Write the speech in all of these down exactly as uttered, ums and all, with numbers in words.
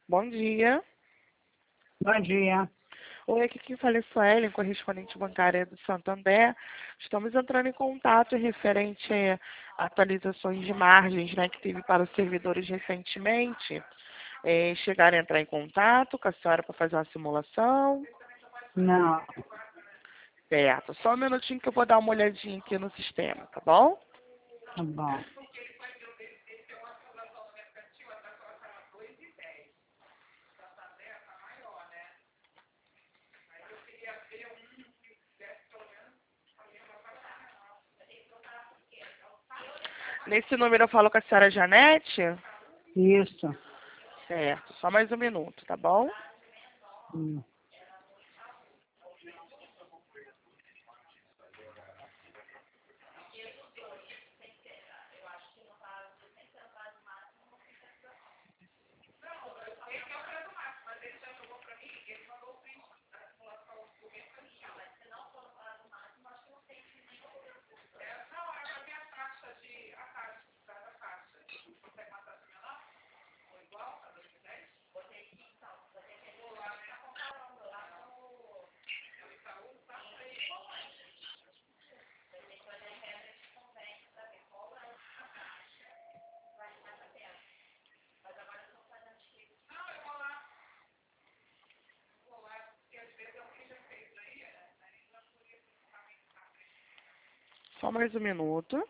Bom dia. Bom dia. Oi, aqui quem fala é Suelen, correspondente bancária do Santander. Estamos entrando em contato referente a atualizações de margens, né, que teve para os servidores recentemente. É, chegaram a entrar em contato com a senhora para fazer uma simulação? Não, Certo. Só um minutinho que eu vou dar uma olhadinha aqui no sistema, tá bom? tá bom. Nesse número eu falo com a senhora Janete? Isso. Certo. Só mais um minuto, tá bom? Hum. Só mais um minuto.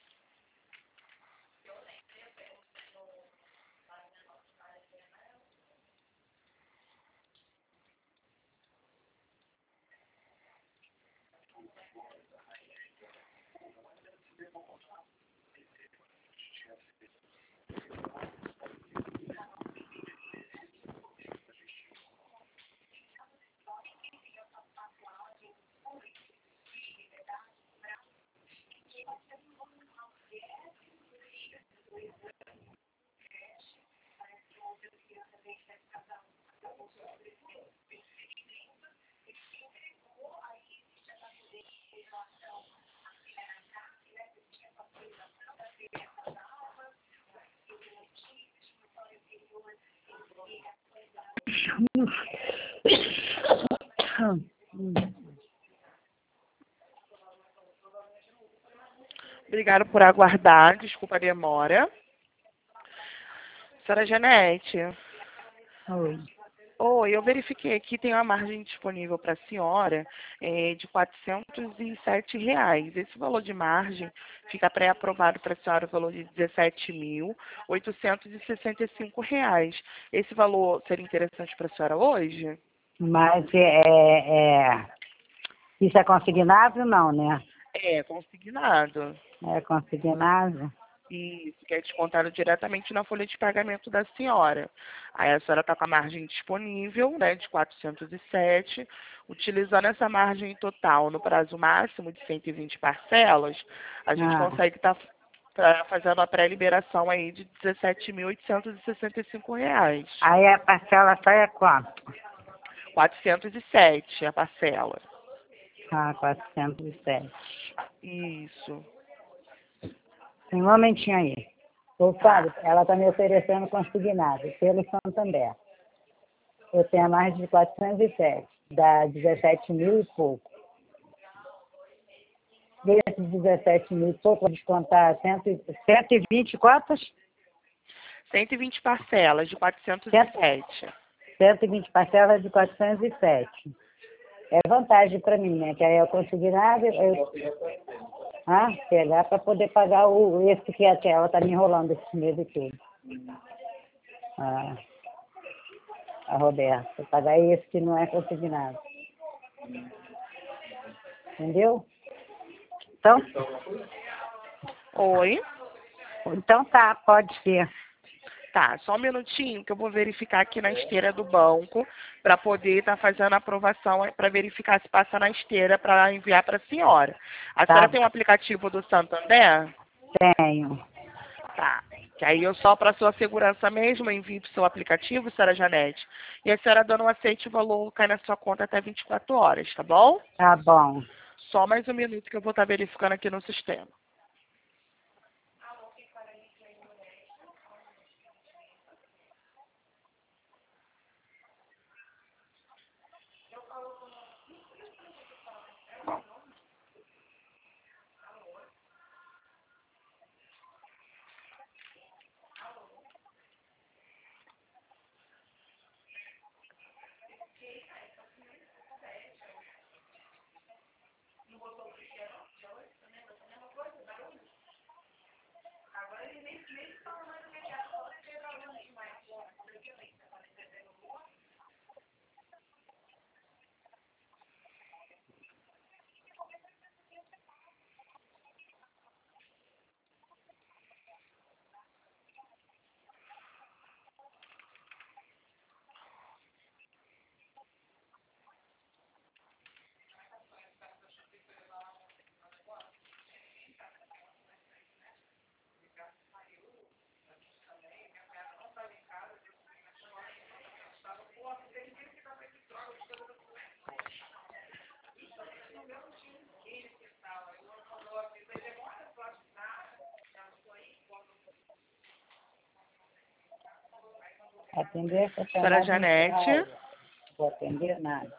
Obrigada por aguardar. Desculpa a demora. Senhora Janete. Oi. Oi, eu verifiquei aqui, tem uma margem disponível para a senhora é, de quatrocentos e sete reais. Esse valor de margem fica pré-aprovado para a senhora o valor de dezessete mil oitocentos e sessenta e cinco reais. Esse valor seria interessante para a senhora hoje? Mas é, é, isso é consignado? Não, né? É, consignado. É consignado? Isso, que é descontado diretamente na folha de pagamento da senhora. Aí a senhora está com a margem disponível, né, de quatrocentos e sete. Utilizando essa margem total no prazo máximo de cento e vinte parcelas, a gente Ah. consegue estar tá fazendo a pré-liberação aí de dezessete mil oitocentos e sessenta e cinco reais. Aí a parcela sai a quanto? quatrocentos e sete a parcela. Ah, quatrocentos e sete. Isso. Um momentinho aí. Ô, Fábio, ela está me oferecendo consignado pelo Santander. Eu tenho a margem de quatrocentos e sete, dá dezessete mil e pouco. Desses dezessete mil e pouco, vou descontar cento e vinte quantas? cento e vinte parcelas de quatrocentos e sete. cento e vinte parcelas de quatrocentos e sete. É vantagem para mim, né? Que aí eu consegui nada, eu ah, pegar para poder pagar o, esse que até ela está me enrolando esse mês e tudo. Ah, a Roberta, pagar esse que não é consignado. Entendeu? Então, Oi. então tá, pode ser. Tá, só um minutinho que eu vou verificar aqui na esteira do banco para poder estar fazendo a aprovação, para verificar se passa na esteira para enviar para a senhora. A Tá. senhora tem um aplicativo do Santander? Tenho. Tá. Que aí eu só para sua segurança mesmo envio para o seu aplicativo, senhora Janete. E a senhora dando um aceite, o valor cai na sua conta até vinte e quatro horas, tá bom? Tá bom. Só mais um minuto que eu vou estar verificando aqui no sistema. Atender essa Senhora chamada. Janete. Vou atender nada.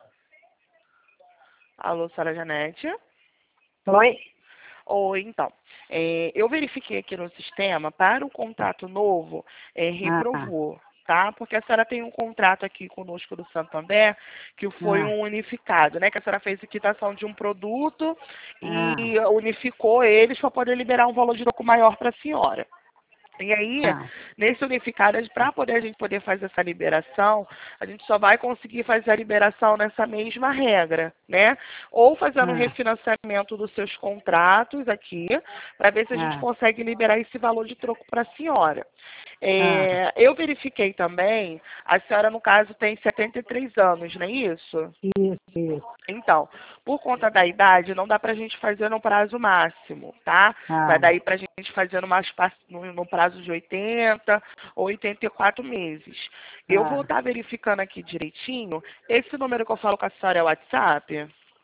Alô, senhora Janete. Oi? Ou então, é, eu verifiquei aqui no sistema, para o contrato novo, é, Ah, reprovou, tá? Porque a senhora tem um contrato aqui conosco do Santander, que foi ah, um unificado, né? Que a senhora fez a quitação de um produto ah, e unificou eles para poder liberar um valor de troco maior para a senhora. E aí, ah, nesse unificado, para poder a gente poder fazer essa liberação, a gente só vai conseguir fazer a liberação nessa mesma regra, né? Ou fazendo um ah, refinanciamento dos seus contratos aqui, para ver se a gente ah, consegue liberar esse valor de troco para a senhora. ah. É, eu verifiquei também, a senhora, no caso, tem setenta e três anos, não é isso? Isso, isso. Então, por conta da idade, não dá para a gente fazer no prazo máximo, tá? Vai Ah, daí para a gente fazer no, mais, pa- no, no prazo de oitenta ou oitenta e quatro meses. Eu vou ah. estar verificando aqui direitinho. Esse número que eu falo com a senhora é o WhatsApp?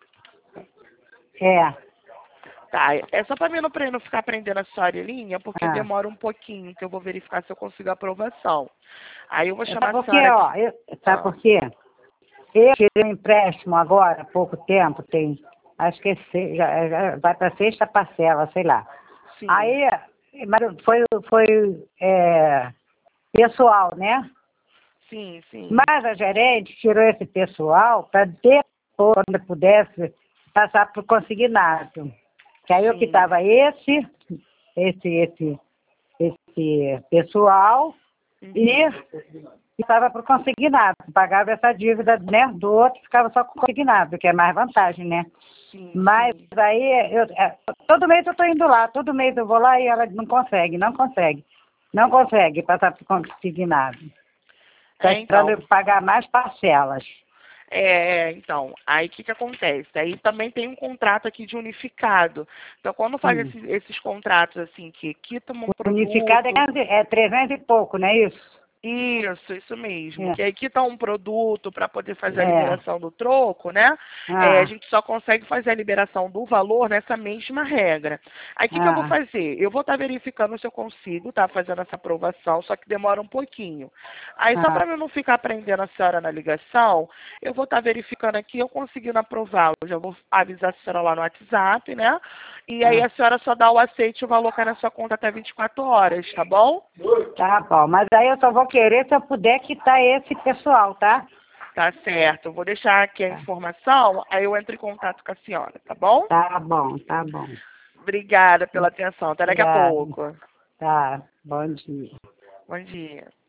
É. Tá, é só para mim não, pra eu não ficar prendendo a senhora em linha, porque Ah. demora um pouquinho, que eu vou verificar se eu consigo a aprovação. Aí eu vou Sabe chamar a por quê, senhora aqui. ó? Eu, sabe Ah, por quê? Eu tirei um empréstimo agora, há pouco tempo, tem, acho que é se- já, já vai para sexta parcela, sei lá. sim, Aí, mas foi, foi é, pessoal, né? sim, sim. Mas a gerente tirou esse pessoal para depois, quando pudesse, passar para o consignado. Que aí eu Sim. quitava esse, esse, esse, esse pessoal e Uhum. estava para o consignado. Pagava essa dívida, né, do outro, ficava só com o consignado, que é mais vantagem, né? Sim, Mas sim. aí, eu, é, todo mês eu estou indo lá, todo mês eu vou lá e ela não consegue, não consegue. Não consegue passar para o consignado. Está É, esperando eu então. pagar mais parcelas. É, então, aí o que, que acontece? Aí também tem um contrato aqui de unificado. Então, quando faz Hum. esses, esses contratos assim, que quitam um O unificado é, produto. quinhentos é trezentos e pouco, não é isso? Isso, isso mesmo. É. Que aí quita um produto para poder fazer a É. liberação do troco, né? É, a Ah, gente só consegue fazer a liberação do valor nessa mesma regra. Aí o que, que eu vou ah, fazer? Eu vou estar verificando se eu consigo, tá? Fazendo essa aprovação, só que demora um pouquinho. Aí só ah, para eu não ficar prendendo a senhora na ligação, eu vou estar verificando aqui, eu conseguindo aprovar. Eu já vou avisar a senhora lá no WhatsApp, né? E aí ah. a senhora só dá o aceite e o valor cai na sua conta até vinte e quatro horas, tá bom? Tá bom, mas aí eu só vou querer se eu puder quitar esse pessoal, tá? Tá certo. Eu vou deixar aqui a Tá, informação, aí eu entro em contato com a senhora, tá bom? tá bom, tá bom. Obrigada pela atenção. Até daqui a Obrigado. pouco. Tá, bom dia. Bom dia.